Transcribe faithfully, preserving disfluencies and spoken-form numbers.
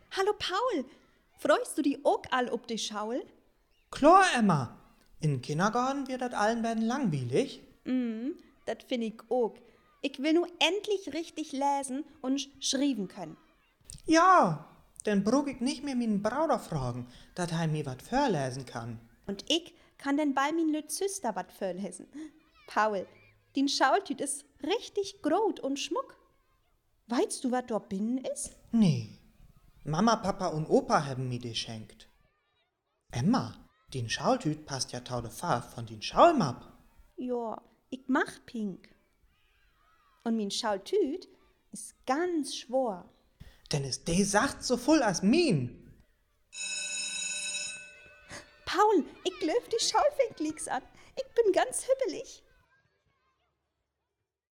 Hallo Paul, freust du dich auch all ob die Schaul? Klar, Emma. In Kindergarten wird das allen beiden langweilig. Mm, das finde ich auch. Ich will nur endlich richtig lesen und sch schreiben können. Ja, dann brauch ich nicht mehr meinen Bruder fragen, dass er mir wat vorlesen kann. Und ich kann dann bei min lüt Süster wat vorlesen. Paul, din Schaultüt ist richtig groß und schmuck. Weißt du, was dort binnen ist? Nee, Mama, Papa und Opa haben mir die geschenkt. Emma, den Schaultüt passt ja tau de Farbe von den Schaulmapp. Ja, ich mach pink. Und min Schaultüt ist ganz schwor. Denn ist de Sacht so voll als min. Paul, ich löf die Schaul fängt lieg's an. Ich bin ganz hübbelig.